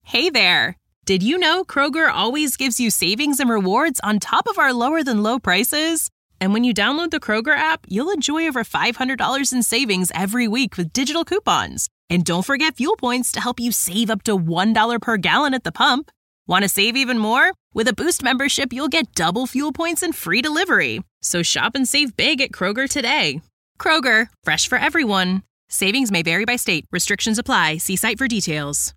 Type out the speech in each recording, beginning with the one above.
Hey there! Did you know Kroger always gives you savings and rewards on top of our lower-than-low prices? And when you download the Kroger app, you'll enjoy over $500 in savings every week with digital coupons. And don't forget fuel points to help you save up to $1 per gallon at the pump. Want to save even more? With a Boost membership, you'll get double fuel points and free delivery. So shop and save big at Kroger today. Kroger, fresh for everyone. Savings may vary by state. Restrictions apply. See site for details.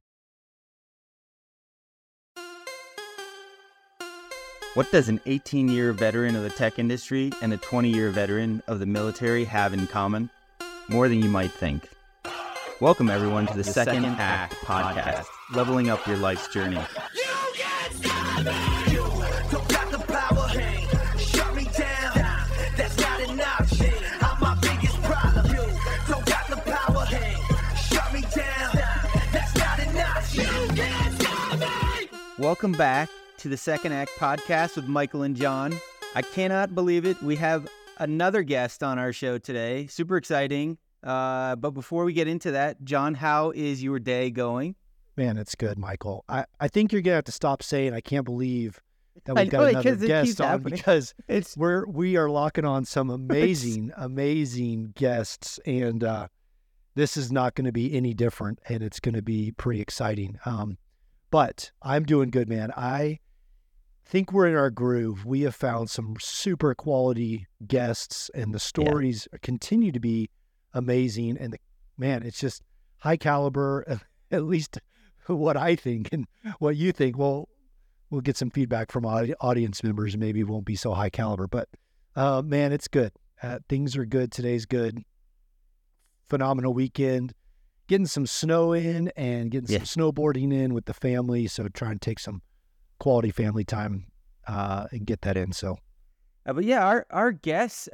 What does an 18-year veteran of the tech industry and a 20-year veteran of the military have in common? More than you might think. Welcome, everyone, to the Second Act Podcast, leveling up your life's journey. You can't stop me! You don't got the power, hey, shut me down. That's not an option. I'm my biggest problem. You don't got the power, hey, shut me down. That's not an option. You can't stop me! Welcome back to the Second Act Podcast with Michael and John. I cannot believe it. We have another guest on our show today. Super exciting. But before we get into that, John, how is your day going? Man, it's good, Michael. I think you're going to have to stop saying I can't believe that we've I know, got another 'cause it guest keeps on happening. because It's we are locking on some amazing guests, and this is not going to be any different, and it's going to be pretty exciting. But I'm doing good, man. I think we're in our groove. We have found some super quality guests, and the stories continue to be amazing. And it's just high caliber, at least what I think and what you think. Well, we'll get some feedback from audience members. Maybe it won't be so high caliber, but man, it's good. Things are good. Today's good. Phenomenal weekend. Getting some snow in and getting some snowboarding in with the family. So try and take some quality family time and get that in. So, but yeah, our guests,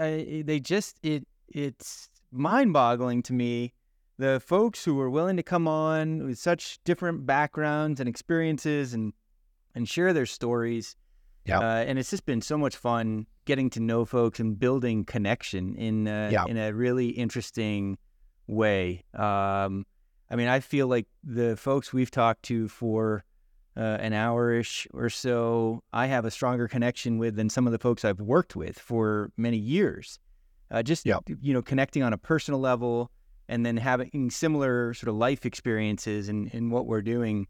it's mind-boggling to me, the folks who are willing to come on with such different backgrounds and experiences and share their stories. Yeah. And it's just been so much fun getting to know folks and building connection in a really interesting way. I mean, I feel like the folks we've talked to for an hour-ish or so, I have a stronger connection with than some of the folks I've worked with for many years. Connecting on a personal level and then having similar sort of life experiences in what we're doing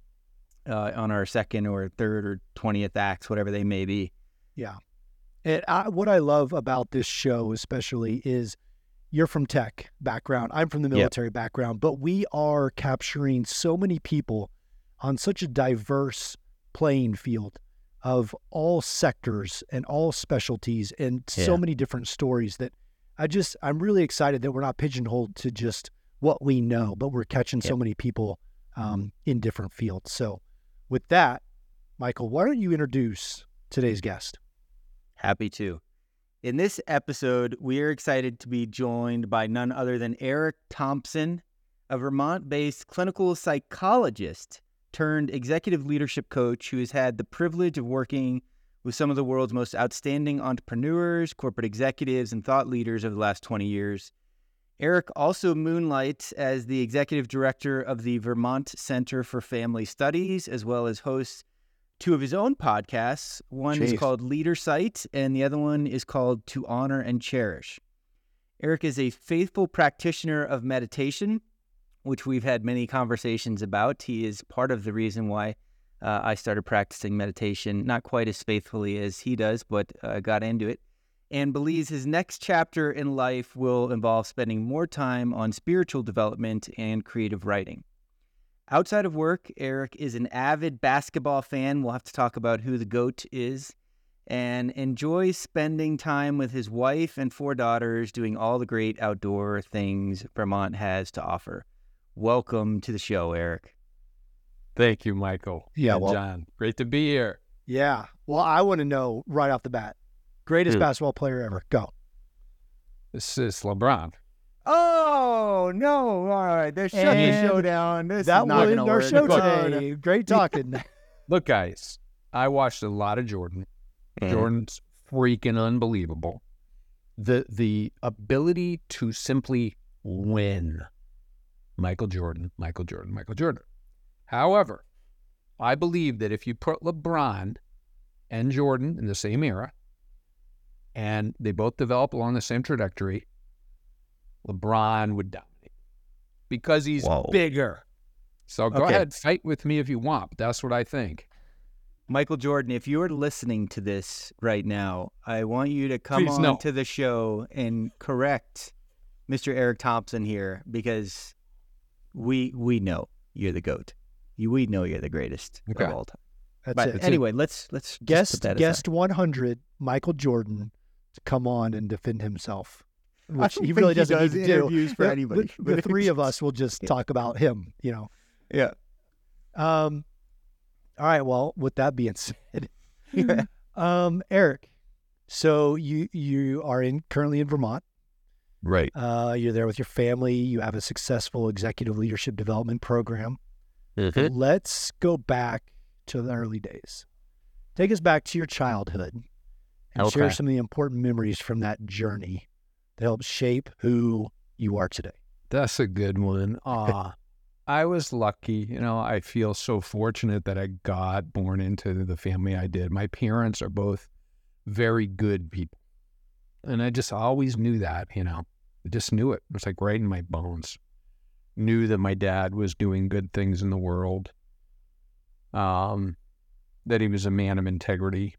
on our second or third or 20th acts, whatever they may be. Yeah. And what I love about this show especially is you're from tech background. I'm from the military background, but we are capturing so many people on such a diverse playing field of all sectors and all specialties and so many different stories that I'm really excited that we're not pigeonholed to just what we know, but we're catching so many people in different fields. So with that, Michael, why don't you introduce today's guest? Happy to. In this episode, we are excited to be joined by none other than Eric Thompson, a Vermont-based clinical psychologist turned executive leadership coach who has had the privilege of working with some of the world's most outstanding entrepreneurs, corporate executives, and thought leaders over the last 20 years. Eric also moonlights as the executive director of the Vermont Center for Family Studies, as well as hosts two of his own podcasts. One is called Leader Sight, and the other one is called To Honor and Cherish. Eric is a faithful practitioner of meditation, which we've had many conversations about. He is part of the reason why I started practicing meditation, not quite as faithfully as he does, but got into it, and believes his next chapter in life will involve spending more time on spiritual development and creative writing. Outside of work, Eric is an avid basketball fan. We'll have to talk about who the GOAT is, and enjoys spending time with his wife and 4 daughters doing all the great outdoor things Vermont has to offer. Welcome to the show, Eric. Thank you, Michael. Yeah, and John. Great to be here. Yeah. Well, I want to know right off the bat, greatest basketball player ever. Go. This is LeBron. Oh, no. All right. There's such a showdown. This That is not will going end to our work. show Oh, today. Great talking. Look, guys, I watched a lot of Jordan. Jordan's freaking unbelievable. The ability to simply win. Michael Jordan. However, I believe that if you put LeBron and Jordan in the same era, and they both develop along the same trajectory, LeBron would dominate because he's bigger. So go ahead, fight with me if you want, but that's what I think. Michael Jordan, if you're listening to this right now, I want you to come on to the show and correct Mr. Eric Thompson here, because we know you're the GOAT. We know you're the greatest of all time. That's it. Anyway, let's guest 100, Michael Jordan, to come on and defend himself, which he really doesn't need to do. Interviews for anybody. The three of us will just talk about him, Yeah. All right. Well, with that being said, Eric, so you are currently in Vermont. Right. You're there with your family. You have a successful executive leadership development program. Mm-hmm. Let's go back to the early days. Take us back to your childhood and share some of the important memories from that journey that helped shape who you are today. That's a good one. I was lucky. I feel so fortunate that I got born into the family I did. My parents are both very good people. And I just always knew that, I just knew it. It was like right in my bones. Knew that my dad was doing good things in the world. That he was a man of integrity.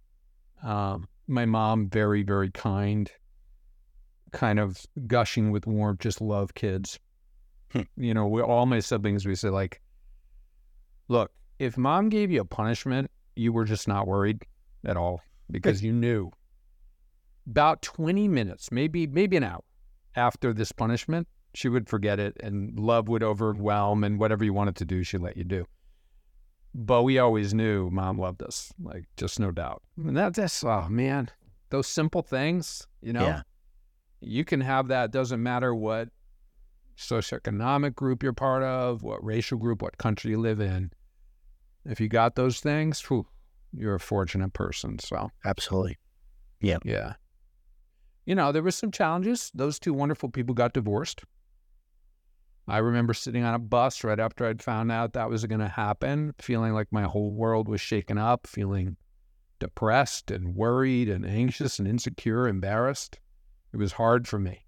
My mom, very, very kind, kind of gushing with warmth, just love kids. All my siblings, we said, like, look, if mom gave you a punishment, you were just not worried at all, because you knew about 20 minutes, maybe an hour after this punishment, she would forget it and love would overwhelm, and whatever you wanted to do, she'd let you do. But we always knew mom loved us, like, just no doubt. And that's, oh man, those simple things, you can have that. Doesn't matter what socioeconomic group you're part of, what racial group, what country you live in. If you got those things, you're a fortunate person. So absolutely. Yeah. There were some challenges. Those two wonderful people got divorced. I remember sitting on a bus right after I'd found out that was going to happen, feeling like my whole world was shaken up, feeling depressed and worried and anxious and insecure, embarrassed. It was hard for me.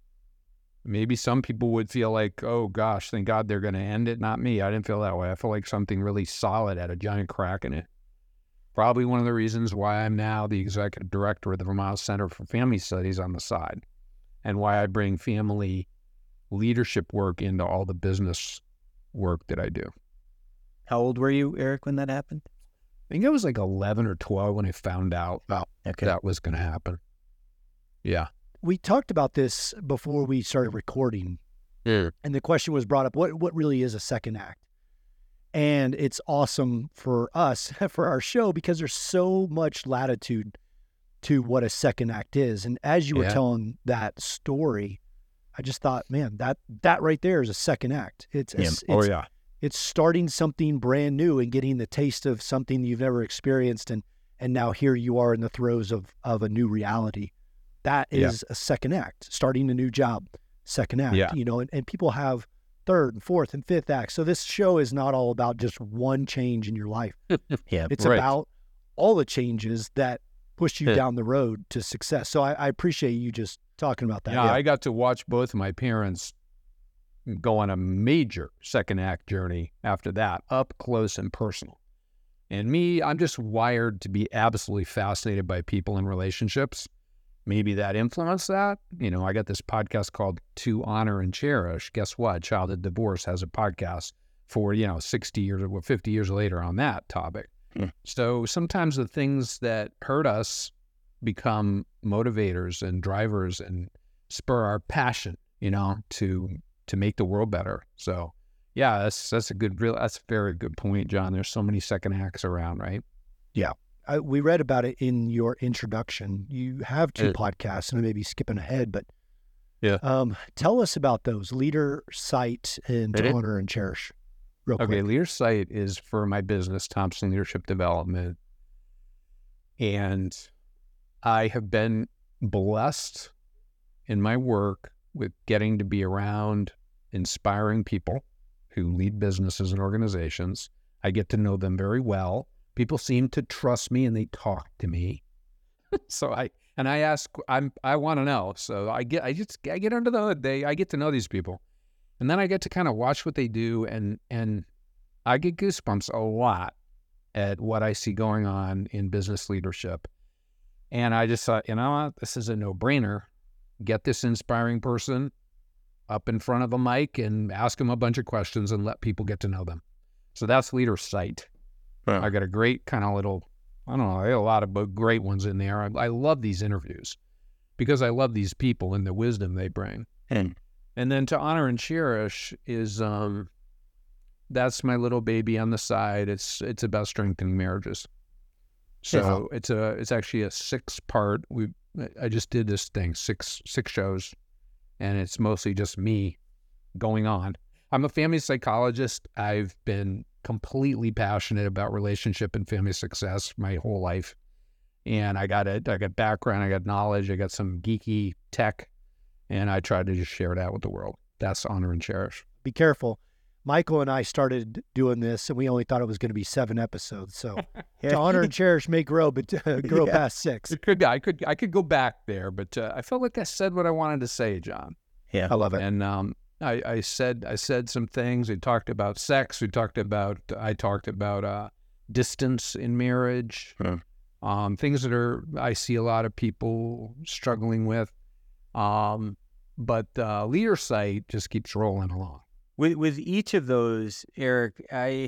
Maybe some people would feel like, oh gosh, thank God they're going to end it. Not me. I didn't feel that way. I felt like something really solid had a giant crack in it. Probably one of the reasons why I'm now the executive director of the Vermont Center for Family Studies on the side, and why I bring family leadership work into all the business work that I do. How old were you, Eric, when that happened? I think I was like 11 or 12 when I found out that was going to happen. Yeah. We talked about this before we started recording, and the question was brought up, what really is a second act? And it's awesome for us, for our show, because there's so much latitude to what a second act is. And as you were telling that story, I just thought, man, that right there is a second act. It's starting something brand new and getting the taste of something you've never experienced, and now here you are in the throes of a new reality. That is a second act, starting a new job, second act, and people have third and fourth and fifth act. So this show is not all about just one change in your life. It's about all the changes that push you down the road to success. So I appreciate you just talking about that. Yeah, I got to watch both of my parents go on a major second act journey after that, up close and personal. And me, I'm just wired to be absolutely fascinated by people and relationships. Maybe that influenced that. I got this podcast called To Honor and Cherish. Guess what? Childhood Divorce has a podcast for, 60 years or 50 years later on that topic. So sometimes the things that hurt us become motivators and drivers and spur our passion, to make the world better. So yeah, that's a very good point, John. There's so many second acts around, right? Yeah. We read about it in your introduction. You have two podcasts, and I may be skipping ahead, but tell us about those, Leader, Sight, and To Honor and Cherish. Real quick. Okay, Leader Sight is for my business, Thompson Leadership Development. And I have been blessed in my work with getting to be around inspiring people who lead businesses and organizations. I get to know them very well. People seem to trust me and they talk to me. So I ask, I want to know. So I get under the hood. I get to know these people, and then I get to kind of watch what they do, and I get goosebumps a lot at what I see going on in business leadership. And I just thought, you know what, this is a no-brainer. Get this inspiring person up in front of a mic and ask them a bunch of questions and let people get to know them. So that's Leader Sight. Wow. I got a great kind of little, I don't know, I got a lot of great ones in there. I love these interviews because I love these people and the wisdom they bring. And then to honor and cherish is, that's my little baby on the side. It's about strengthening marriages. So it's actually a 6-part. I just did this thing, six shows, and it's mostly just me going on. I'm a family psychologist. I've been completely passionate about relationship and family success my whole life. And I got background, I got knowledge, I got some geeky tech, and I try to just share that with the world. That's honor and cherish. Be careful. Michael and I started doing this, and we only thought it was going to be 7 episodes. So to honor and cherish may grow, but grow past 6. It could. I could go back there, but I felt like I said what I wanted to say, John. Yeah, I love it. And I said some things. I talked about sex. I talked about distance in marriage. Things that I see a lot of people struggling with. But Leader Sight just keeps rolling along. With each of those, Eric, I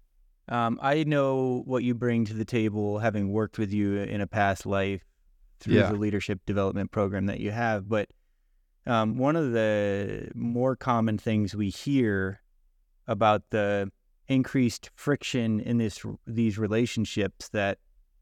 know what you bring to the table, having worked with you in a past life through the leadership development program that you have. But one of the more common things we hear about the increased friction in these relationships that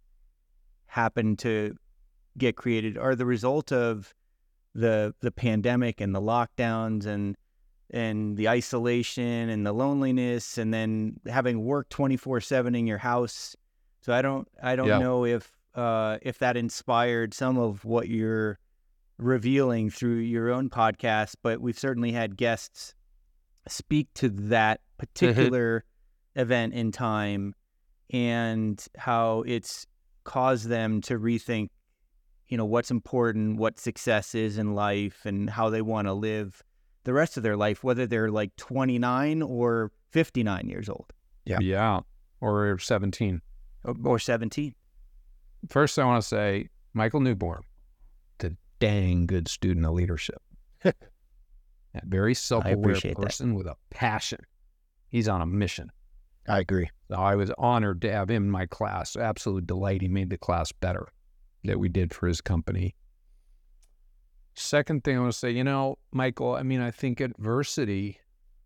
happen to get created are the result of the pandemic and the lockdowns and the isolation and the loneliness, and then having worked 24/7 in your house. So I don't know if that inspired some of what you're revealing through your own podcast, but we've certainly had guests speak to that particular event in time and how it's caused them to rethink, what's important, what success is in life, and how they want to live the rest of their life, whether they're like 29 or 59 years old. Yeah. Or 17. Or 17. First, I want to say Michael Newborn, the dang good student of leadership. A very self-aware person with a passion. He's on a mission. I agree. So I was honored to have him in my class. Absolute delight. He made the class better that we did for his company. Second thing I want to say, Michael, I think adversity,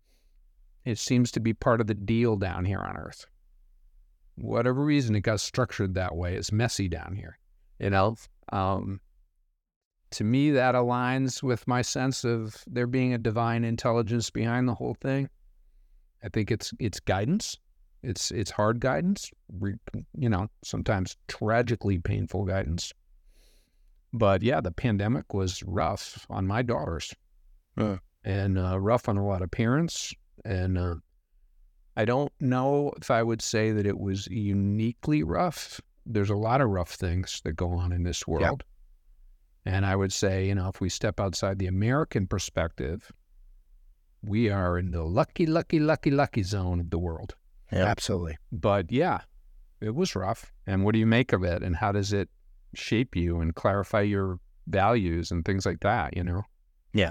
it seems to be part of the deal down here on Earth. Whatever reason it got structured that way, it's messy down here. To me, that aligns with my sense of there being a divine intelligence behind the whole thing. I think it's guidance. It's hard guidance, sometimes tragically painful guidance. But yeah, the pandemic was rough on my daughters and rough on a lot of parents. And I don't know if I would say that it was uniquely rough. There's a lot of rough things that go on in this world. Yeah. And I would say, if we step outside the American perspective, we are in the lucky zone of the world. Yeah, absolutely. But yeah, it was rough. And what do you make of it? And how does it shape you and clarify your values and things like that, Yeah.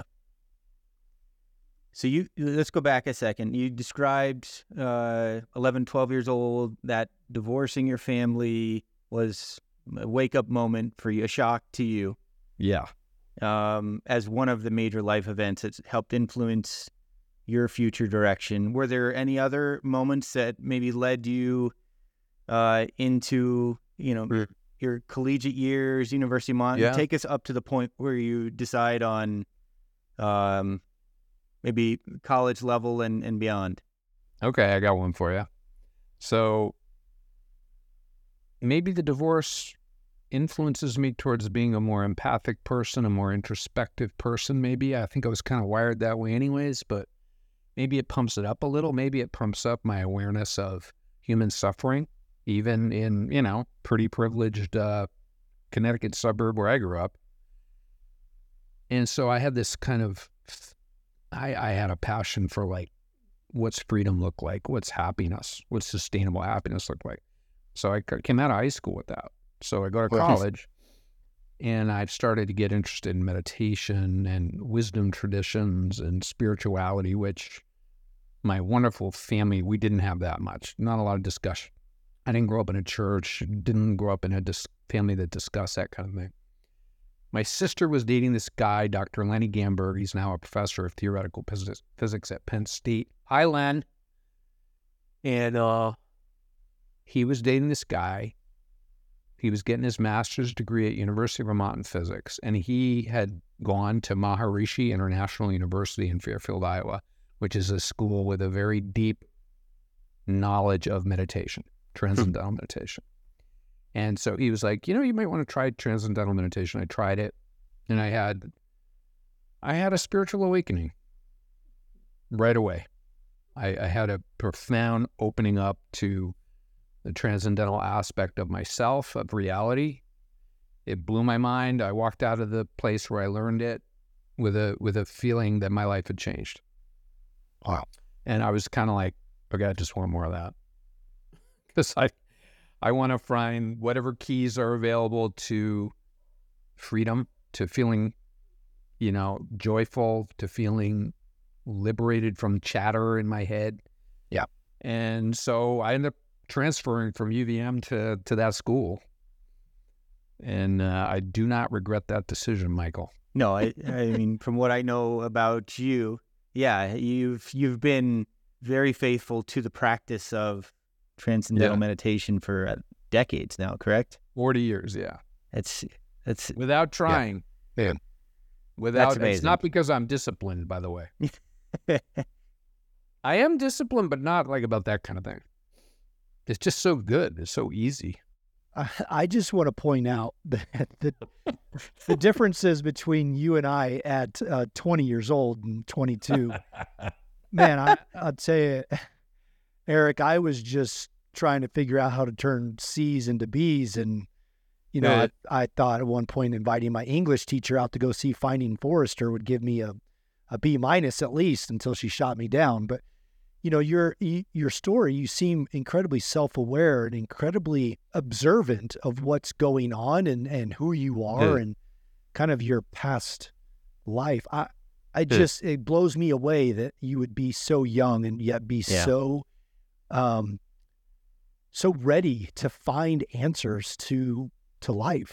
So let's go back a second. You described 11, 12 years old, that divorcing your family was a wake-up moment for you, a shock to you. Yeah. As one of the major life events that's helped influence your future direction. Were there any other moments that maybe led you into, your collegiate years, University of Montana? Take us up to the point where you decide on maybe college level and beyond. Okay, I got one for you. So maybe the divorce influences me towards being a more empathic person, a more introspective person, maybe. I think I was kind of wired that way anyways, but maybe it pumps it up a little. Maybe it pumps up my awareness of human suffering, even in, pretty privileged Connecticut suburb where I grew up. And so I had this kind of, I had a passion for like, what's freedom look like? What's happiness? What's sustainable happiness look like? So I came out of high school with that. So I go to college and I've started to get interested in meditation and wisdom traditions and spirituality, which my wonderful family, we didn't have that much, not a lot of discussion. I didn't grow up in a church, didn't grow up in a family that discussed that kind of thing. My sister was dating this guy, Dr. Lenny Gamberg. He's now a professor of theoretical physics at Penn State. Hi, Len. And he was dating this guy. He was getting his master's degree at University of Vermont in physics, and he had gone to Maharishi International University in Fairfield, Iowa, which is a school with a very deep knowledge of meditation, transcendental meditation. And so he was like, you might want to try transcendental meditation. I tried it, and I had a spiritual awakening right away. I had a profound opening up to the transcendental aspect of myself, of reality. It blew my mind. I walked out of the place where I learned it with a feeling that my life had changed. Wow. And I was kind of like, okay, I just want more of that. Because I want to find whatever keys are available to freedom, to feeling, joyful, to feeling liberated from chatter in my head. Yeah. And so I ended up transferring from UVM to that school. And I do not regret that decision, Michael. No, I mean, from what I know about you, yeah, you've been very faithful to the practice of transcendental meditation for decades now, correct? 40 years, yeah. That's without trying. Yeah. Man. Without, That's amazing. It's not because I'm disciplined, by the way. I am disciplined, but not like about that kind of thing. It's just so good. It's so easy. I just want to point out that the differences between you and I at 20 years old and 22. Man, I'd say, Eric, I was just trying to figure out how to turn C's into B's. And, I thought at one point inviting my English teacher out to go see Finding Forrester would give me a B- at least until she shot me down. But, your story, you seem incredibly self-aware and incredibly observant of what's going on and who you are and kind of your past life. It blows me away that you would be so young and yet be so ready to find answers to life.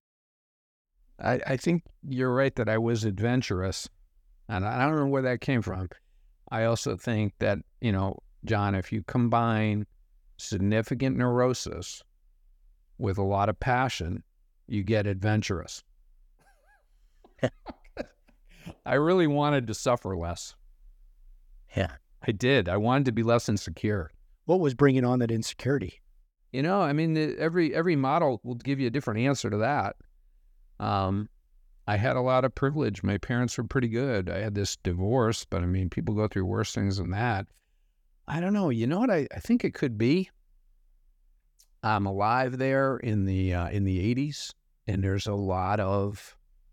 I think you're right that I was adventurous, and I don't know where that came from. I also think that, John, if you combine significant neurosis with a lot of passion, you get adventurous. I really wanted to suffer less. Yeah. I did. I wanted to be less insecure. What was bringing on that insecurity? Every model will give you a different answer to that. I had a lot of privilege. My parents were pretty good. I had this divorce, but people go through worse things than that. I don't know. You know what I think it could be? I'm alive there in the 80s, and there's a lot of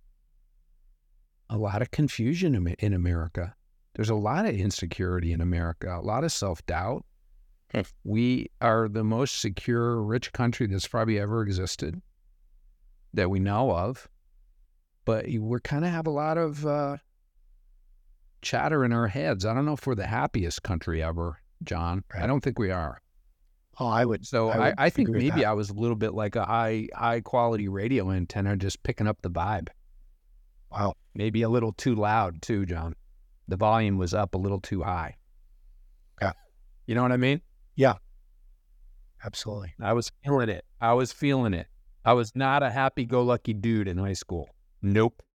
confusion in America. There's a lot of insecurity in America, a lot of self-doubt. We are the most secure, rich country that's probably ever existed that we know of. But we kind of have a lot of chatter in our heads. I don't know if we're the happiest country ever, John. Right. I don't think we are. Oh, I would. So I think maybe I was a little bit like a high quality radio antenna, just picking up the vibe. Wow. Maybe a little too loud too, John. The volume was up a little too high. Yeah. You know what I mean? Yeah. Absolutely. I was feeling it. I was not a happy-go-lucky dude in high school. Nope.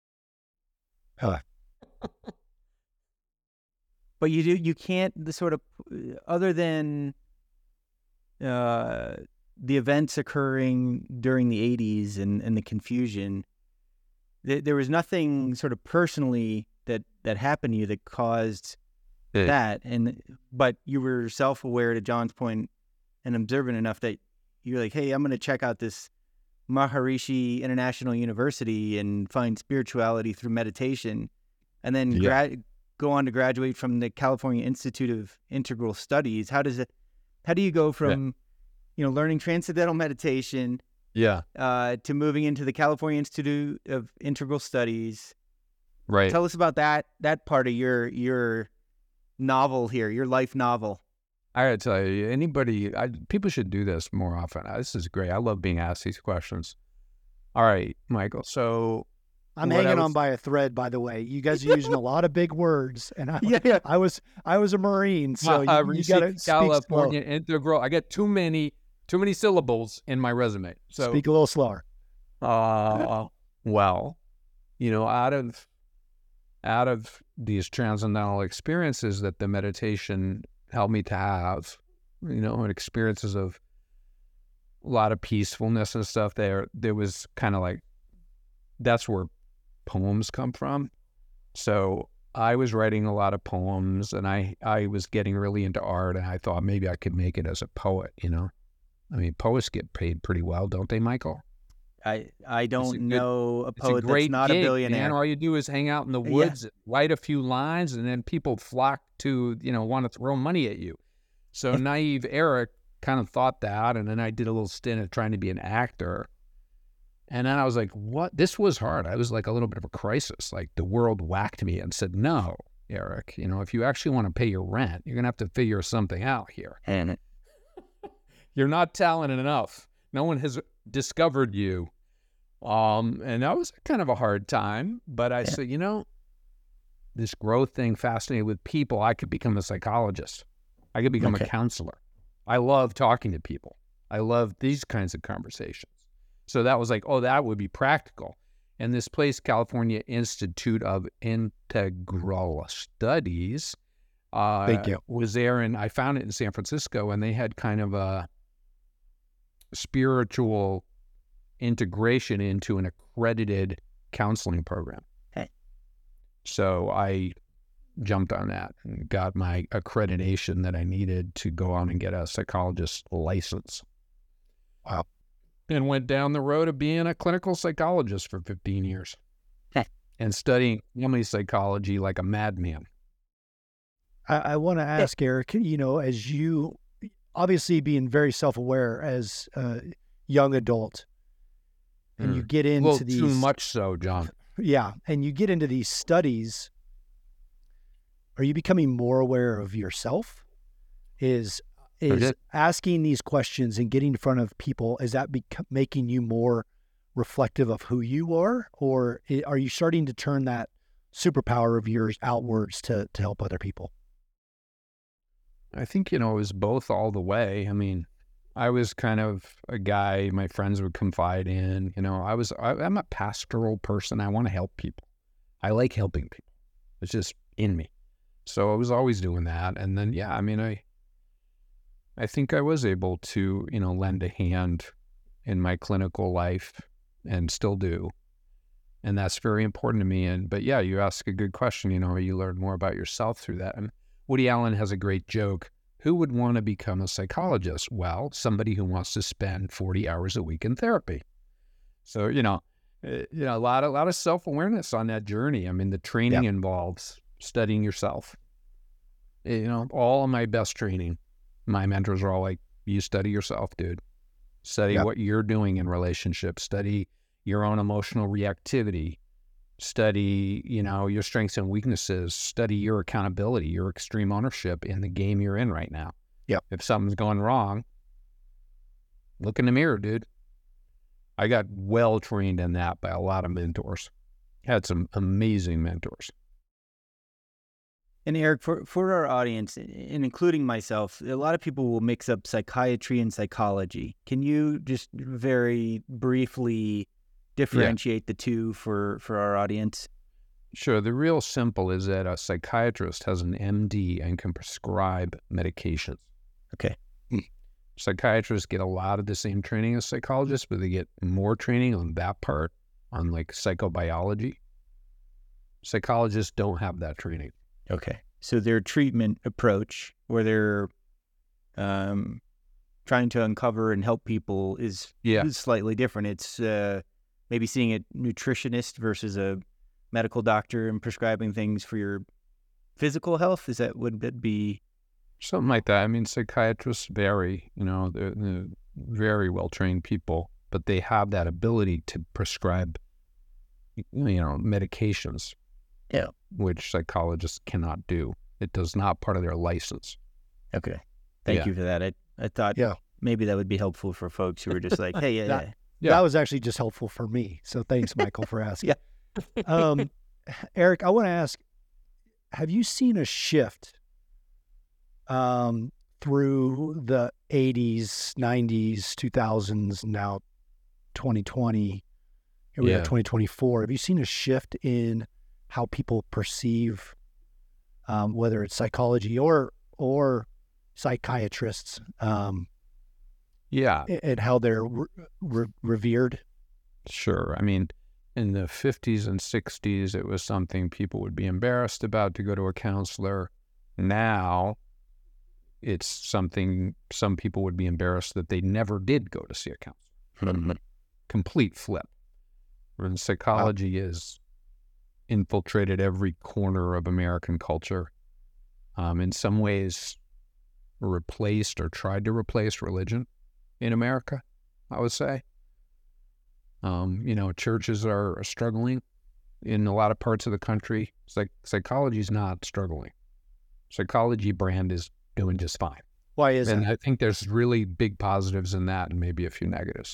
But you can't other than the events occurring during the 80s and the confusion, there was nothing sort of personally that happened to you that caused that. But you were self-aware, to John's point, and observant enough that you're like, hey, I'm going to check out this Maharishi International University and find spirituality through meditation, and then go on to graduate from the California Institute of Integral Studies. How do you go from, learning transcendental meditation to moving into the California Institute of Integral Studies? Right. Tell us about that part of your novel here, your life novel. I gotta tell you, people should do this more often. This is great. I love being asked these questions. All right, Michael. So I'm hanging on by a thread, by the way. You guys are using a lot of big words, and I was a Marine, so you got to speak California slow. Integral. I get too many syllables in my resume. So speak a little slower. Well, out of these transcendental experiences that the meditation helped me to have, and experiences of a lot of peacefulness and stuff, there was kind of like, that's where poems come from. So I was writing a lot of poems, and I was getting really into art, and I thought maybe I could make it as a poet, I mean, poets get paid pretty well, don't they, Michael? I don't know a poet that's not gig, a billionaire. Man. All you do is hang out in the woods, write a few lines, and then people flock to, want to throw money at you. So naive Eric kind of thought that, and then I did a little stint of trying to be an actor. And then I was like, what? This was hard. I was like a little bit of a crisis. Like the world whacked me and said, no, Eric, if you actually want to pay your rent, you're going to have to figure something out here. And you're not talented enough. No one has discovered you. And that was kind of a hard time, but I said, this growth thing fascinated with people. I could become a psychologist. I could become a counselor. I love talking to people. I love these kinds of conversations. So that was like, oh, that would be practical. And this place, California Institute of Integral Studies, was there, and I found it in San Francisco, and they had kind of a spiritual integration into an accredited counseling program. Okay. So I jumped on that and got my accreditation that I needed to go on and get a psychologist license. Wow. And went down the road of being a clinical psychologist for 15 years. Okay. And studying family psychology like a madman. I want to ask, Eric, as you obviously being very self-aware as a young adult, and you get into these... too much so, John. Yeah, and you get into these studies, are you becoming more aware of yourself? Is asking these questions and getting in front of people, is that making you more reflective of who you are? Or are you starting to turn that superpower of yours outwards to help other people? I think, it was both all the way. I mean, I was kind of a guy my friends would confide in. I'm a pastoral person. I want to help people. I like helping people. It's just in me. So I was always doing that. And then, I think I was able to, lend a hand in my clinical life and still do. And that's very important to me. But you ask a good question, you learn more about yourself through that. And Woody Allen has a great joke. Who would want to become a psychologist? Well, somebody who wants to spend 40 hours a week in therapy. So, a lot of self-awareness on that journey. I mean, the training involves studying yourself. All of my best training, my mentors are all like, you study yourself, dude. Study what you're doing in relationships. Study your own emotional reactivity. Study, your strengths and weaknesses. Study your accountability, your extreme ownership in the game you're in right now. Yep. If something's going wrong, look in the mirror, dude. I got well trained in that by a lot of mentors. Had some amazing mentors. And Eric, for our audience, and including myself, a lot of people will mix up psychiatry and psychology. Can you just very briefly differentiate the two for our audience? Sure. The real simple is that a psychiatrist has an MD and can prescribe medications. Okay. Psychiatrists get a lot of the same training as psychologists, but they get more training on that part, on like psychobiology. Psychologists don't have that training. Okay. So their treatment approach or their trying to uncover and help people is slightly different. It's maybe seeing a nutritionist versus a medical doctor and prescribing things for your physical health. Would that be something like that? I mean, psychiatrists vary. They're very well trained people, but they have that ability to prescribe, medications. Yeah, which psychologists cannot do. It does not part of their license. Okay, thank you for that. I thought maybe that would be helpful for folks who are just like, hey, that was actually just helpful for me. So thanks, Michael, for asking. Yeah. Eric, I want to ask, have you seen a shift through the 80s, 90s, 2000s, now 2020, here we are 2024. Have you seen a shift in how people perceive, whether it's psychology or psychiatrists, and how they're revered? Sure. I mean, in the 50s and 60s, it was something people would be embarrassed about to go to a counselor. Now, it's something some people would be embarrassed that they never did go to see a counselor. Complete flip. And psychology is infiltrated every corner of American culture. In some ways, replaced or tried to replace religion in America, I would say. Churches are struggling in a lot of parts of the country. It's like psychology is not struggling. Psychology brand is doing just fine. Why is and that? I think there's really big positives in that and maybe a few negatives.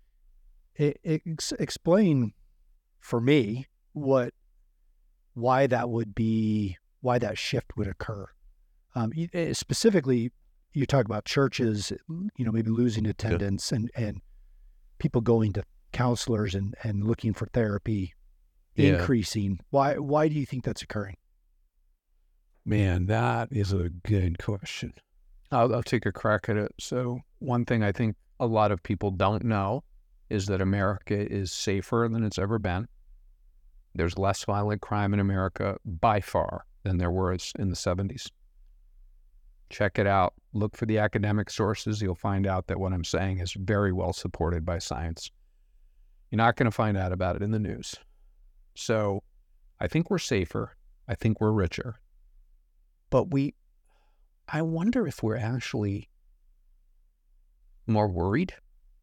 Explain for me why that shift would occur. Specifically, you talk about churches, maybe losing attendance and people going to counselors and looking for therapy increasing. Why do you think that's occurring? Man, that is a good question. I'll take a crack at it. So one thing I think a lot of people don't know is that America is safer than it's ever been. There's less violent crime in America by far than there was in the 70s. Check it out. Look for the academic sources. You'll find out that what I'm saying is very well supported by science. You're not going to find out about it in the news. So I think we're safer. I think we're richer. But I wonder if we're actually more worried,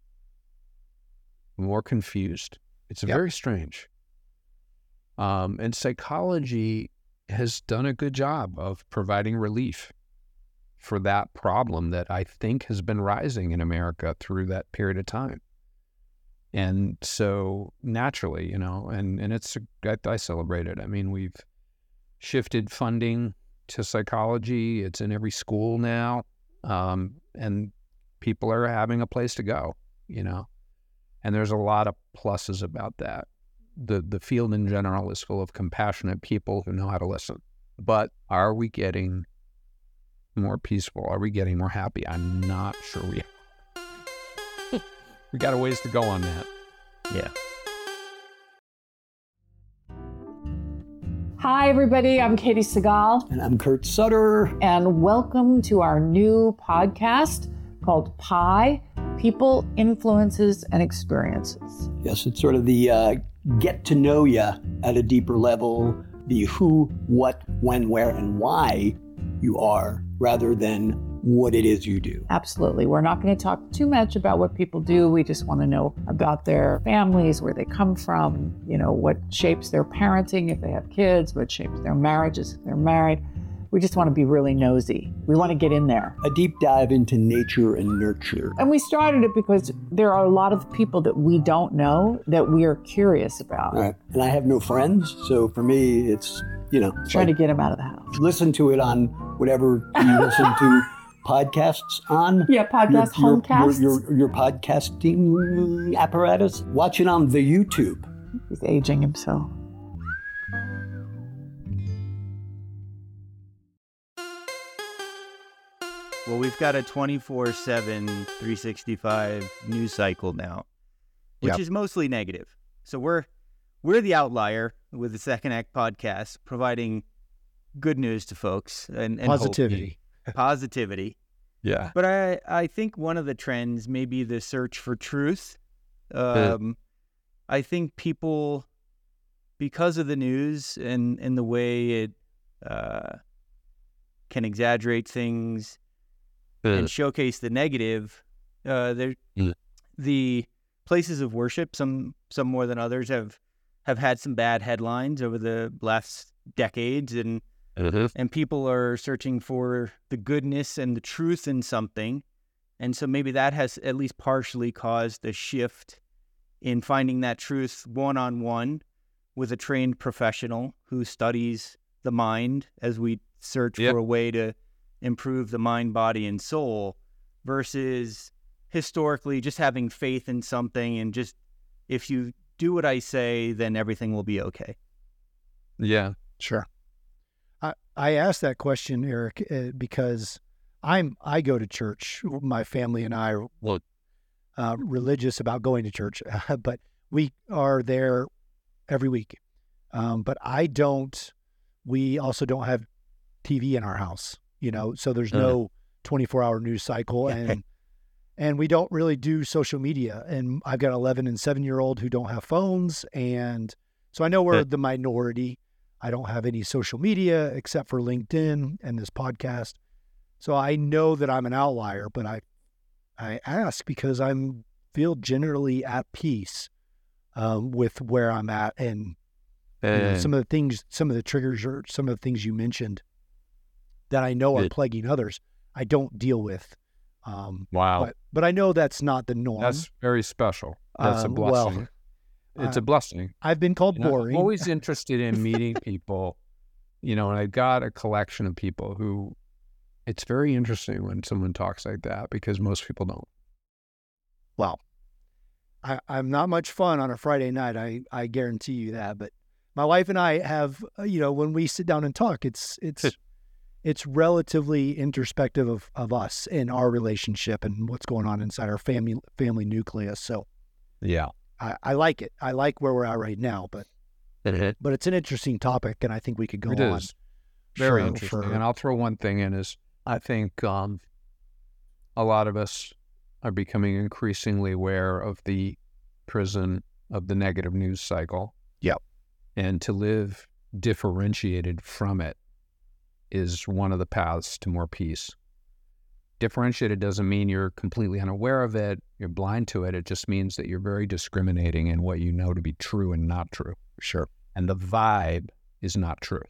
more confused. It's very strange. And psychology has done a good job of providing relief for that problem that I think has been rising in America through that period of time. And so naturally, and I celebrate it. I mean, we've shifted funding to psychology. It's in every school now. And people are having a place to go, and there's a lot of pluses about that. The field in general is full of compassionate people who know how to listen. But are we getting more peaceful? Are we getting more happy? I'm not sure we are. We got a ways to go on that. Yeah. Hi, everybody. I'm Katie Segal. And I'm Kurt Sutter. And welcome to our new podcast called PI, People, Influences, and Experiences. Yes, it's sort of the get to know you at a deeper level, the who, what, when, where, and why you are, rather than what it is you do. Absolutely. We're not going to talk too much about what people do. We just want to know about their families, where they come from, what shapes their parenting if they have kids, what shapes their marriages if they're married. We just want to be really nosy. We want to get in there. A deep dive into nature and nurture. And we started it because there are a lot of people that we don't know that we are curious about. Right. And I have no friends, so for me, it's, trying to get them out of the house. Listen to it on whatever you listen to podcasts on. Yeah, homecasts. Your podcasting apparatus. Watch it on the YouTube. He's aging himself. Well, we've got a 24/7, 365 news cycle now, which is mostly negative. So we're the outlier with the Second Act podcast, providing good news to folks and positivity. Positivity. Yeah. But I think one of the trends may be the search for truth. I think people, because of the news and the way it can exaggerate things and showcase the negative, the places of worship, some more than others, have had some bad headlines over the last decades, and people are searching for the goodness and the truth in something. And so maybe that has at least partially caused a shift in finding that truth one-on-one with a trained professional who studies the mind as we search for a way to improve the mind, body, and soul, versus historically just having faith in something and just, if you do what I say, then everything will be okay. Yeah. Sure. I asked that question, Eric, because I go to church. My family and I are religious about going to church, but we are there every week. But we also don't have TV in our house, so there's no 24-hour news cycle, and we don't really do social media. And I've got an 11 and 7-year-old who don't have phones. And so I know we're the minority. I don't have any social media except for LinkedIn and this podcast. So I know that I'm an outlier, but I ask because I feel generally at peace with where I'm at. And some of the triggers or some of the things you mentioned that I know are plaguing others, I don't deal with. Wow. But I know that's not the norm. That's very special. That's a blessing. It's a blessing. I've been called boring. I'm always interested in meeting people, and I've got a collection of people who, it's very interesting when someone talks like that, because most people don't. Well, I'm not much fun on a Friday night. I guarantee you that. But my wife and I have, when we sit down and talk, it's relatively introspective of us and our relationship and what's going on inside our family nucleus. So yeah, I like it. I like where we're at right now, but it's an interesting topic, and I think we could go on. It is very interesting. And I'll throw one thing in is, I think a lot of us are becoming increasingly aware of the prison of the negative news cycle. Yep. And to live differentiated from it is one of the paths to more peace. Differentiated doesn't mean you're completely unaware of it, you're blind to it. It just means that you're very discriminating in what you know to be true and not true. Sure. And the vibe is not true.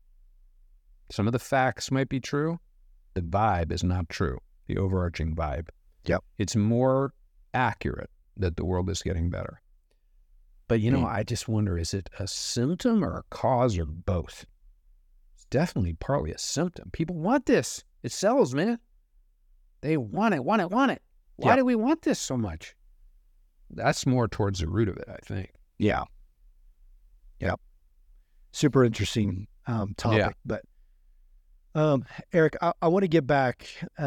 Some of the facts might be true. The vibe is not true. The overarching vibe. Yep. It's more accurate that the world is getting better. But, I just wonder, is it a symptom or a cause or both? It's definitely partly a symptom. People want this. It sells, man. They want it. Why do we want this so much? That's more towards the root of it, I think. Yeah. Yep. Super interesting topic. Yeah. But, Eric, I want to get back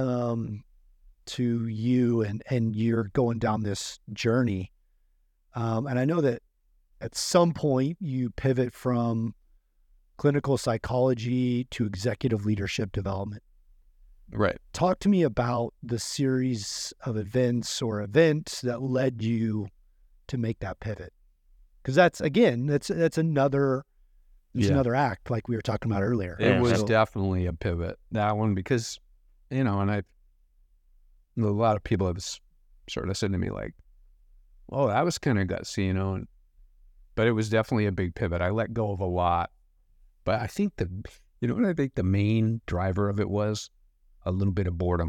to you and you're going down this journey. And I know that at some point you pivot from clinical psychology to executive leadership development. Right. Talk to me about the series of events that led you to make that pivot. Because that's another act like we were talking about earlier. It was definitely a pivot, that one, because, and a lot of people have sort of said to me like, oh, that was kind of gutsy, but it was definitely a big pivot. I let go of a lot, but I think the main driver of it was a little bit of boredom.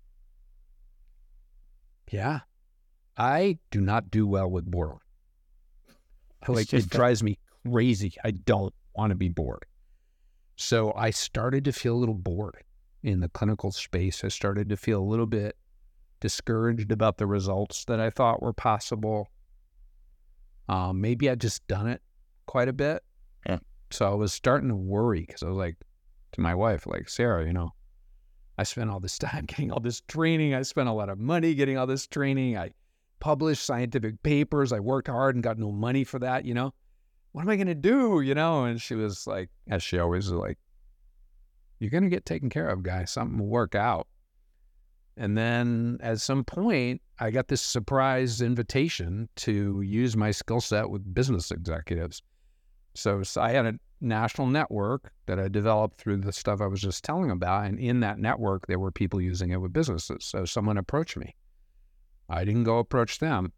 Yeah. I do not do well with boredom. It drives me crazy. I don't want to be bored. So I started to feel a little bored in the clinical space. I started to feel a little bit discouraged about the results that I thought were possible. Maybe I'd just done it quite a bit. Yeah. So I was starting to worry, because I was like, to my wife, like, Sarah, I spent all this time getting all this training. I spent a lot of money getting all this training. I published scientific papers. I worked hard and got no money for that, What am I going to do, And she was like, as she always is like, you're going to get taken care of, guy. Something will work out. And then at some point, I got this surprise invitation to use my skill set with business executives. So I had a national network that I developed through the stuff I was just telling about. And in that network, there were people using it with businesses. So someone approached me. I didn't go approach them.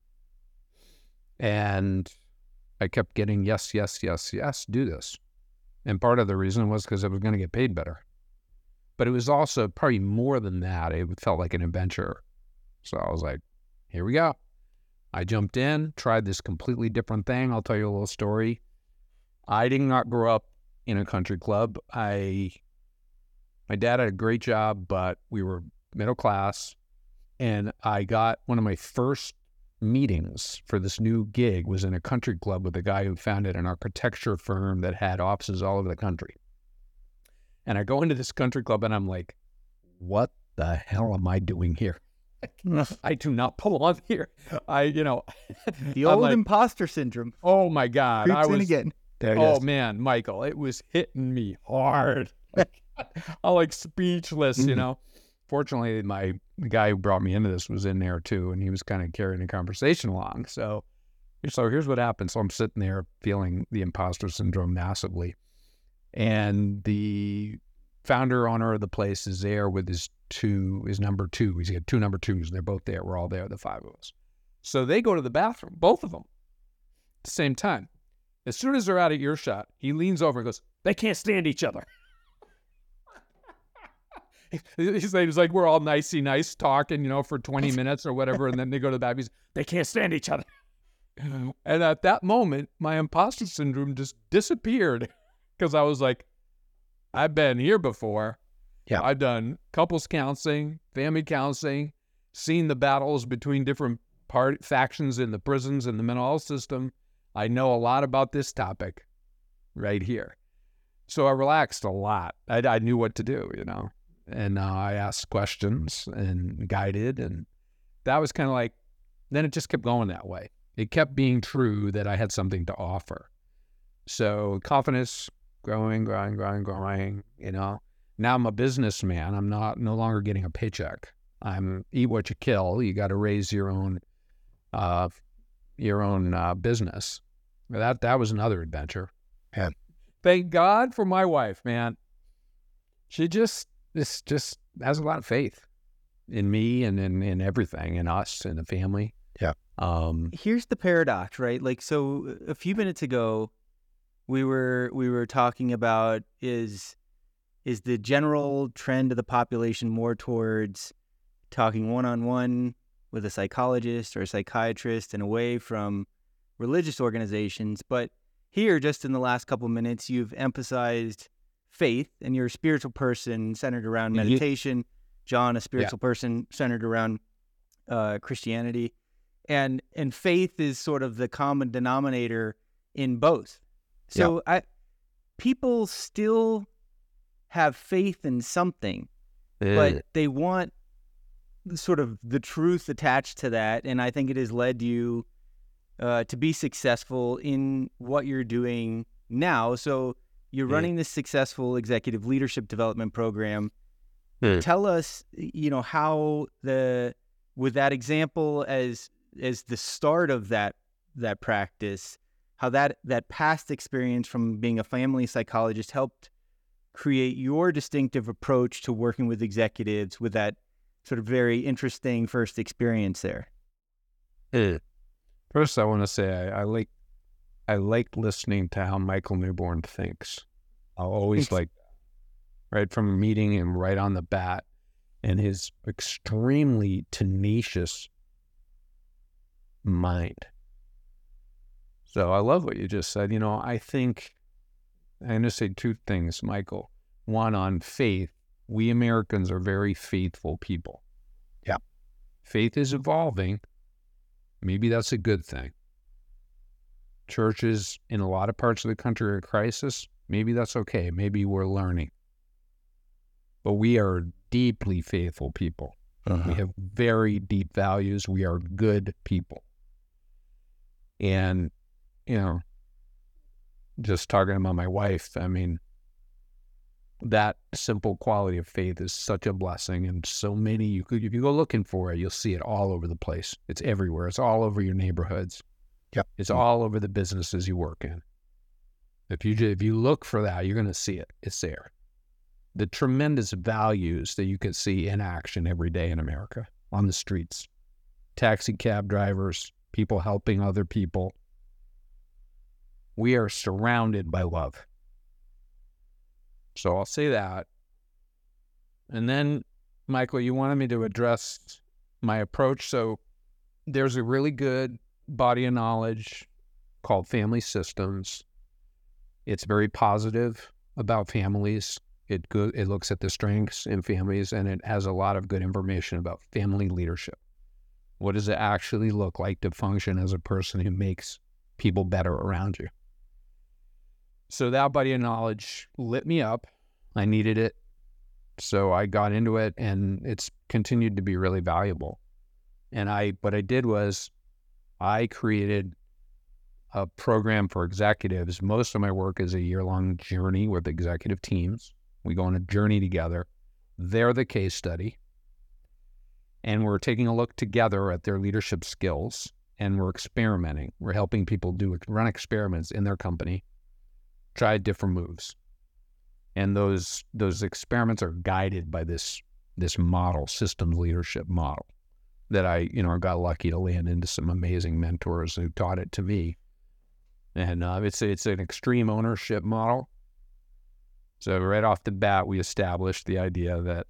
And I kept getting yes, do this. And part of the reason was because I was going to get paid better. But it was also probably more than that. It felt like an adventure. So I was like, here we go. I jumped in, tried this completely different thing. I'll tell you a little story. I did not grow up in a country club. My dad had a great job, but we were middle class. And I got one of my first meetings for this new gig was in a country club with a guy who founded an architecture firm that had offices all over the country. And I go into this country club and I'm like, what the hell am I doing here? I do not belong here. The old imposter syndrome. Oh my God. Creeps in again. There it Oh is. man, Michael, it was hitting me hard. I'm like speechless, Fortunately, the guy who brought me into this was in there too, and he was kind of carrying the conversation along. So here's what happened. So I'm sitting there feeling the imposter syndrome massively. And the founder owner of the place is there with his number two. He's got two number twos. They're both there. We're all there, the five of us. So they go to the bathroom, both of them, at the same time. As soon as they're out of earshot, he leans over and goes, they can't stand each other. He's like, we're all nicey nice talking, for 20 minutes or whatever. And then they go to the bathroom. They can't stand each other. And at that moment, my imposter syndrome just disappeared. Because I was like, I've been here before. Yeah. I've done couples counseling, family counseling, seen the battles between different factions in the prisons and the mental health system. I know a lot about this topic right here. So I relaxed a lot. I knew what to do, and I asked questions and guided. And that was kind of like, then it just kept going that way. It kept being true that I had something to offer. So confidence, growing. Now I'm a businessman. I'm no longer getting a paycheck. I'm eat what you kill. You got to raise your own business. That was another adventure. Yeah. Thank God for my wife, man. She just has a lot of faith in me and in everything, in us, in the family. Yeah. Here's the paradox, right? Like, so a few minutes ago, we were talking about is the general trend of the population more towards talking one-on-one with a psychologist or a psychiatrist and away from religious organizations. But here, just in the last couple of minutes, you've emphasized faith, and you're a spiritual person centered around meditation. John, a spiritual person centered around Christianity. And faith is sort of the common denominator in both. So people still have faith in something, but they want sort of the truth attached to that. And I think it has led you to be successful in what you're doing now. So you're running this successful executive leadership development program. Tell us, how with that example as the start of that practice, how that past experience from being a family psychologist helped create your distinctive approach to working with executives with that sort of very interesting first experience there. First, I want to say I like listening to how Michael Newborn thinks. I'll always like that, right from meeting him right on the bat, and his extremely tenacious mind. So I love what you just said. I think I'm going to say two things, Michael. One, on faith. We Americans are very faithful people. Yeah. Faith is evolving. Maybe that's a good thing. Churches in a lot of parts of the country are in crisis. Maybe that's okay. Maybe we're learning. But we are deeply faithful people. We have very deep values. We are good people. And, just talking about my wife, I mean, that simple quality of faith is such a blessing. And so many, if you go looking for it, you'll see it all over the place. It's everywhere. It's all over your neighborhoods. Yep. It's all over the businesses you work in. If you look for that, you're going to see it. It's there. The tremendous values that you can see in action every day in America on the streets. Taxi cab drivers, people helping other people. We are surrounded by love. So I'll say that. And then, Michael, you wanted me to address my approach. So there's a really good body of knowledge called Family Systems. It's very positive about families. It looks at the strengths in families, and it has a lot of good information about family leadership. What does it actually look like to function as a person who makes people better around you? So that body of knowledge lit me up. I needed it. So I got into it, and it's continued to be really valuable. And what I did was I created a program for executives. Most of my work is a year-long journey with executive teams. We go on a journey together. They're the case study. And we're taking a look together at their leadership skills, and we're experimenting. We're helping people run experiments in their company, try different moves. And those experiments are guided by this model, systems leadership model, that I got lucky to land into some amazing mentors who taught it to me. And it's an extreme ownership model. So right off the bat, we established the idea that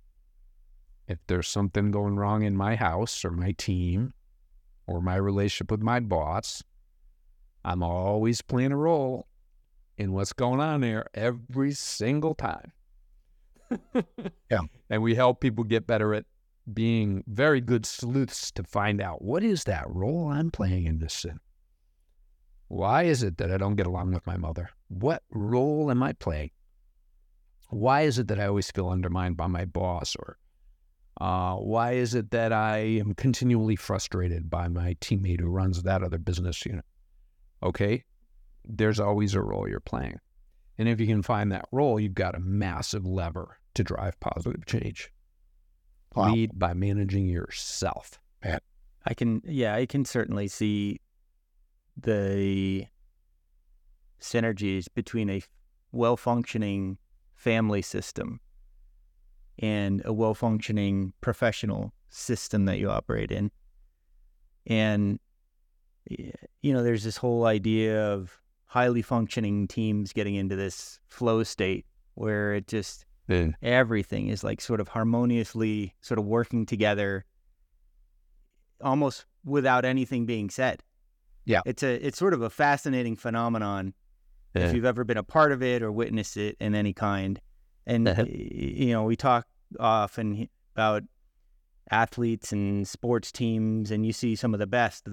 if there's something going wrong in my house or my team or my relationship with my boss, I'm always playing a role in what's going on there every single time. Yeah. And we help people get better at being very good sleuths to find out, what is that role I'm playing in this sin? Why is it that I don't get along with my mother? What role am I playing? Why is it that I always feel undermined by my boss? Or why is it that I am continually frustrated by my teammate who runs that other business unit? Okay, there's always a role you're playing. And if you can find that role, you've got a massive lever to drive positive change. Wow. Lead by managing yourself. I can certainly see the synergies between a well-functioning family system and a well-functioning professional system that you operate in. And, there's this whole idea of highly functioning teams getting into this flow state where it just, everything is like sort of harmoniously sort of working together almost without anything being said. Yeah. It's sort of a fascinating phenomenon if you've ever been a part of it or witnessed it in any kind. And, we talk often about athletes and sports teams, and you see some of the best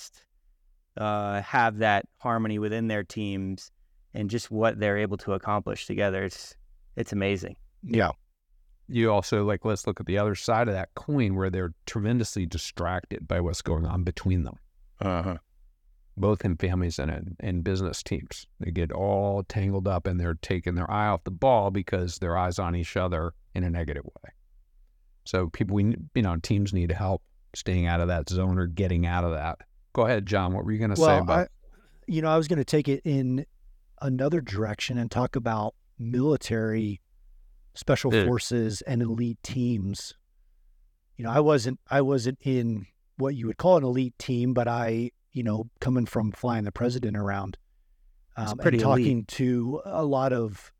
have that harmony within their teams and just what they're able to accomplish together. It's amazing. Yeah. You also, let's look at the other side of that coin where they're tremendously distracted by what's going on between them. Uh-huh. Both in families and in business teams. They get all tangled up and they're taking their eye off the ball because their eyes on each other in a negative way. So teams need help staying out of that zone or getting out of that. Go ahead, John. What were you going to say about? I was going to take it in another direction and talk about military, special forces, and elite teams. I wasn't in what you would call an elite team, but I, coming from flying the president around, and talking elite. to a lot of,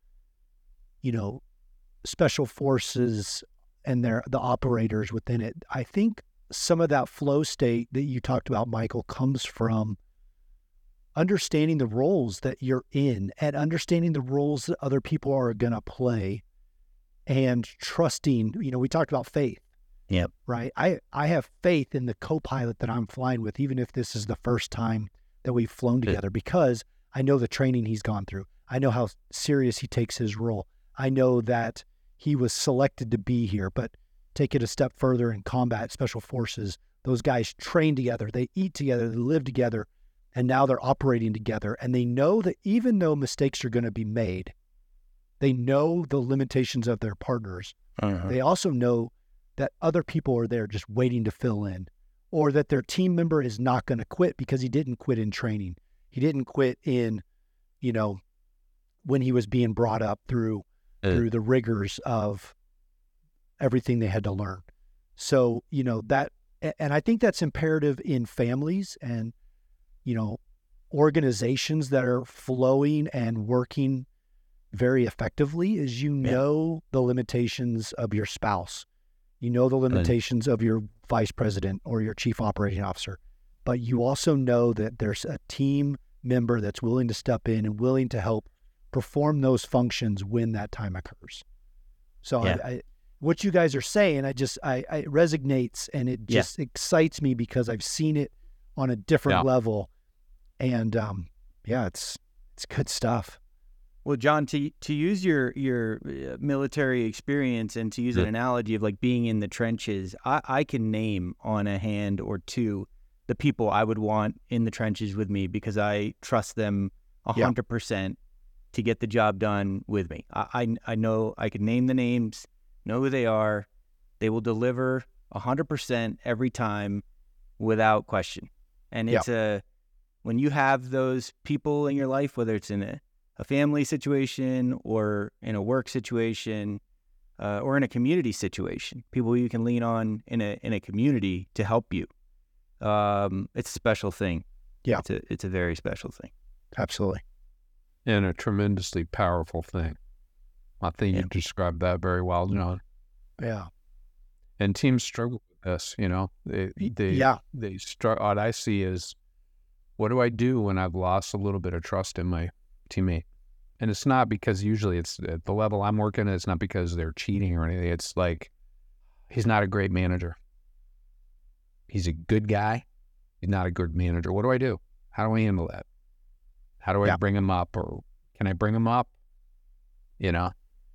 special forces and the operators within it, I think some of that flow state that you talked about, Michael, comes from understanding the roles that you're in and understanding the roles that other people are going to play and trusting. We talked about faith. Yep. Right. I have faith in the co-pilot that I'm flying with, even if this is the first time that we've flown together, because I know the training he's gone through. I know how serious he takes his role. I know that he was selected to be here, but take it a step further in combat special forces. Those guys train together, they eat together, they live together, and now they're operating together. And they know that even though mistakes are going to be made, They know the limitations of their partners. They also know that other people are there just waiting to fill in, or that their team member is not going to quit because he didn't quit in training. He didn't quit in, when he was being brought up through the rigors of everything they had to learn. So, and I think that's imperative in families and, organizations that are flowing and working very effectively is, know the limitations of your spouse. You know the limitations of your vice president or your chief operating officer, but you also know that there's a team member that's willing to step in and willing to help perform those functions when that time occurs. So what you guys are saying, it resonates, and it just excites me because I've seen it on a different level. And it's good stuff. Well, John, to use your military experience and to use an analogy of like being in the trenches, I can name on a hand or two the people I would want in the trenches with me because I trust them 100% to get the job done with me. I know I can name the names, know who they are. They will deliver 100% every time without question. And it's when you have those people in your life, whether it's in a family situation or in a work situation or in a community situation, people you can lean on in a community to help you. It's a special thing. Yeah. It's a very special thing. Absolutely. And a tremendously powerful thing. I think you described that very well, John. Yeah. And teams struggle with this, They struggle. What I see is, what do I do when I've lost a little bit of trust in my teammate? And it's not because usually it's at the level I'm working at, it's not because they're cheating or anything. It's like, he's not a great manager. He's a good guy. He's not a good manager. What do I do? How do I handle that? How do I bring him up, or can I bring him up? Yeah.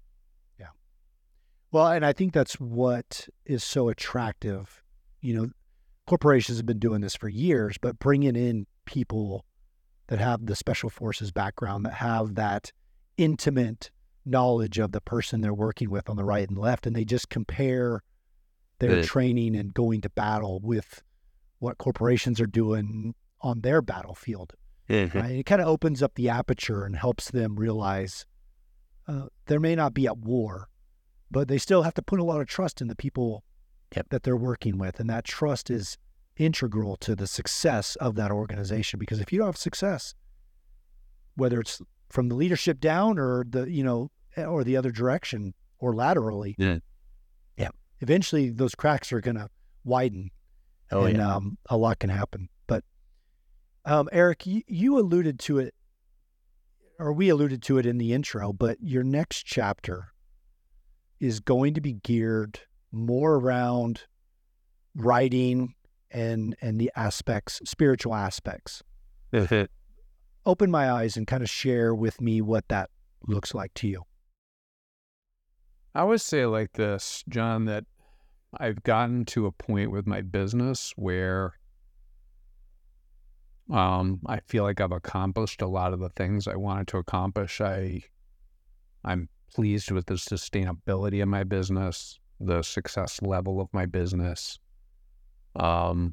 Well, and I think that's what is so attractive. Corporations have been doing this for years, but bringing in people that have the special forces background, that have that intimate knowledge of the person they're working with on the right and left, and they just compare their training and going to battle with what corporations are doing on their battlefield. Right? It kind of opens up the aperture and helps them realize there may not be at war, but they still have to put a lot of trust in the people that they're working with. And that trust is integral to the success of that organization, because if you don't have success, whether it's from the leadership down or or the other direction or laterally, eventually those cracks are going to widen and a lot can happen. But Eric, you alluded to it, or we alluded to it in the intro, but your next chapter is going to be geared more around writing and the spiritual aspects. Open my eyes and kind of share with me what that looks like to you. I would say like this, John, that I've gotten to a point with my business where I feel like I've accomplished a lot of the things I wanted to accomplish. I'm pleased with the sustainability of my business, the success level of my business. I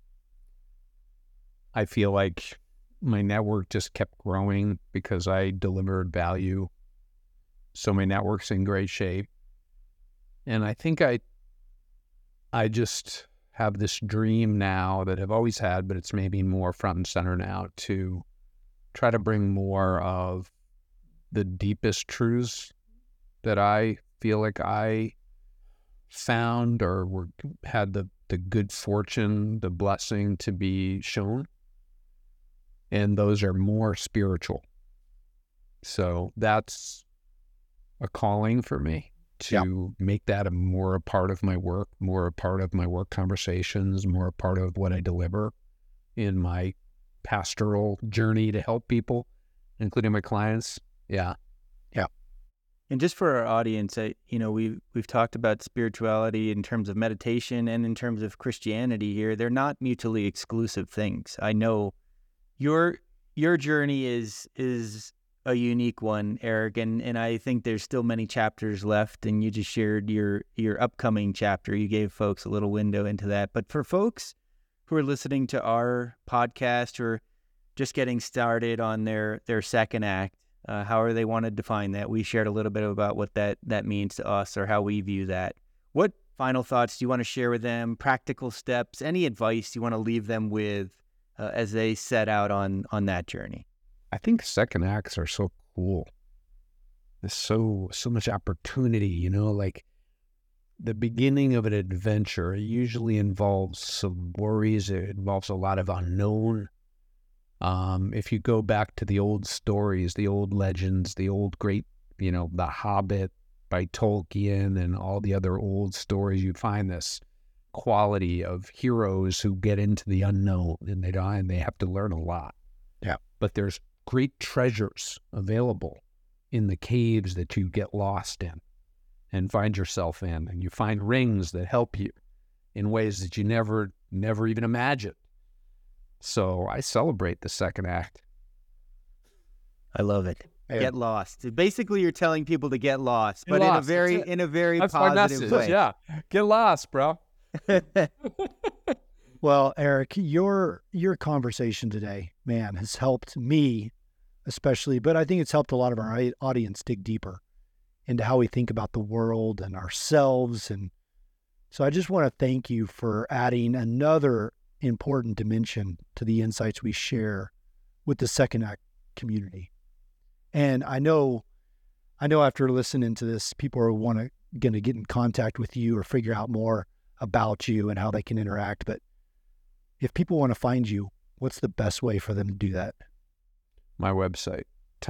feel like my network just kept growing because I delivered value. So my network's in great shape. And I think I just have this dream now that I've always had, but it's maybe more front and center now, to try to bring more of the deepest truths that I feel like I found or had the good fortune, the blessing to be shown. And those are more spiritual. So that's a calling for me to make that more a part of my work, more a part of my work conversations, more a part of what I deliver in my pastoral journey to help people, including my clients. Yeah. And just for our audience, we've talked about spirituality in terms of meditation and in terms of Christianity here. They're not mutually exclusive things. I know your journey is a unique one, Eric, and I think there's still many chapters left, and you just shared your upcoming chapter. You gave folks a little window into that. But for folks who are listening to our podcast or just getting started on their second act, however they want to define that, we shared a little bit about what that means to us or how we view that. What final thoughts do you want to share with them? Practical steps, any advice you want to leave them with as they set out on that journey? I think second acts are so cool. There's so much opportunity, like the beginning of an adventure usually involves some worries. It involves a lot of unknown. If you go back to the old stories, the old legends, the old great, The Hobbit by Tolkien and all the other old stories, you find this quality of heroes who get into the unknown and they die and they have to learn a lot. Yeah. But there's great treasures available in the caves that you get lost in and find yourself in, and you find rings that help you in ways that you never even imagined. So I celebrate the second act. I love it. Yeah. Get lost. Basically, you're telling people to get lost, Get but lost, in a very That's my positive message. way. Yeah, get lost, bro. Well, Eric, your conversation today, man, has helped me especially, but I think it's helped a lot of our audience dig deeper into how we think about the world and ourselves. And so I just want to thank you for adding another important dimension to the insights we share with the second act community. And I know after listening to this, people are going to get in contact with you or figure out more about you and how they can interact. But if people want to find you, what's the best way for them to do that? My website,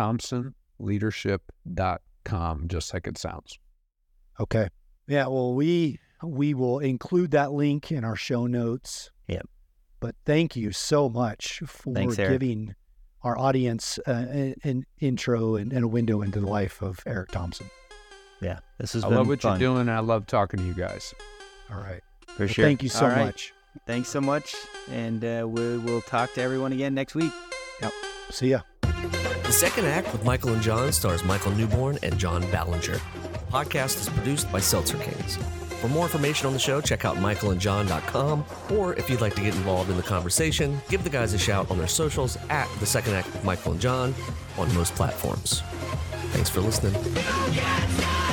thompsonleadership.com, just like it sounds. Okay. Yeah, well, we will include that link in our show notes. Yep. But thank you so much for giving our audience an intro and a window into the life of Eric Thompson. Yeah, this has I been love what fun. you're doing, and I love talking to you guys. All right. For Well, sure. Thank you so All right. much. Thanks so much, and we'll talk to everyone again next week. See ya. The Second Act with Michael and John stars Michael Newborn and John Ballinger. The podcast is produced by Seltzer Kings. For more information on the show, check out michaelandjohn.com, or if you'd like to get involved in the conversation, give the guys a shout on their socials at The Second Act with Michael and John on most platforms. Thanks for listening.